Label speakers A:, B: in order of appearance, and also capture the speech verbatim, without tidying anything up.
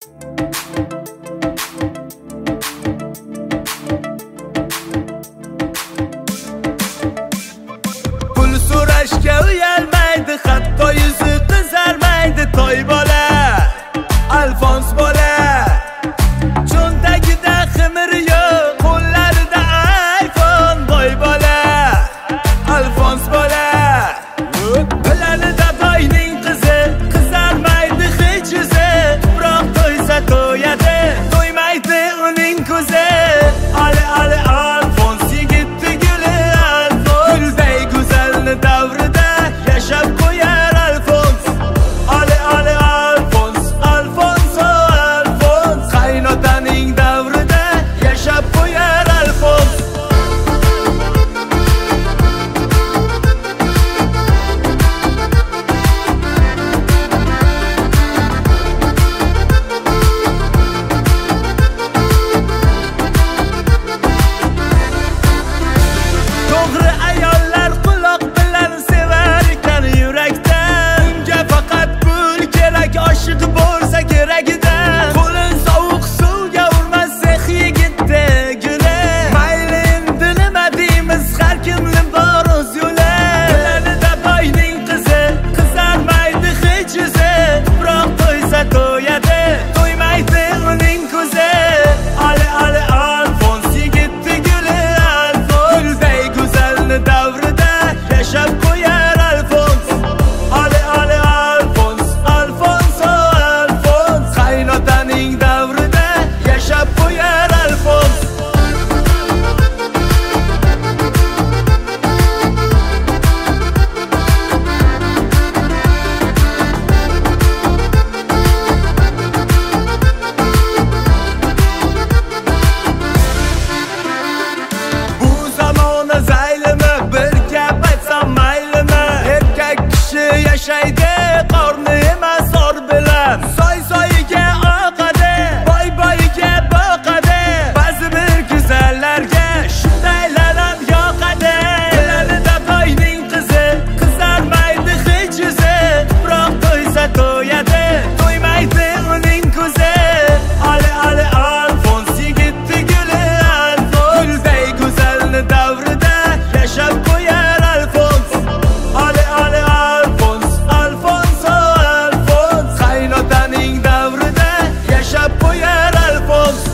A: Pul so'rashga uyalmaydi, hatto yuzi qizarmaydi. Toy bola, Alfons bola, cho'ntagida ximir yo'q, qo'llarida iPhone. Boy bola, Alfons bola, bilanida boyning qizi, qizarmaydi hech yuzi. Biroq to'ysa to'yadi, to'ymaydi uning ko'zi. Ali Ali Alfons yigitni guli Alfons, gulday go'zalni davrida yashab qo'yar Alfons. Ali Ali Alfons, Alfons o Alfons, qaynotaning davrida yashab qo'yar Alfons. To'g'ri ayollar quloq bilan sevar ekan yurakdan. Unga faqat pul kerak, oshiq bo'lsa keragidan. Qo'lin sovuq suvga urmasak yigitda guli. Mayli endi nima deymiz, har kimni bor o'z yo'li. Bilanida boyning qizi, qizarmaydi hech yuzi. Biroq to'ysa to'yadi, to'ymaydi uning ko'zi. Ali Ali Alfons yigitni guli Alfons, gulday go'zalni davrida yashab qo'yar Alfons. Ali Ali Alfons, Alfons o Alfons, qaynotaning davrida yashab qo'yar Alfons. Bu zamona zaylimi, bir gap aytsam maylimi? Erkak kishi yashaydi qorni emas or bilan. Soy soyiga oqadi, boy boyiga boqadi. Ba'zi bir go'zallarga shundaylar ham yoqadi. Bilanida boyning qizi, qizarmaydi hech yuzi. Biroq to'ysa to'yadi, to'ymaydi uning ko'zi. Ali Ali Alfons yigitni guli Alfons, gulday go'zalni davrida yashab qo'yar Alfons. Ali Ali Alfons, Alfons o Alfons, qaynotaning davrida yashab qo'yar Alfons.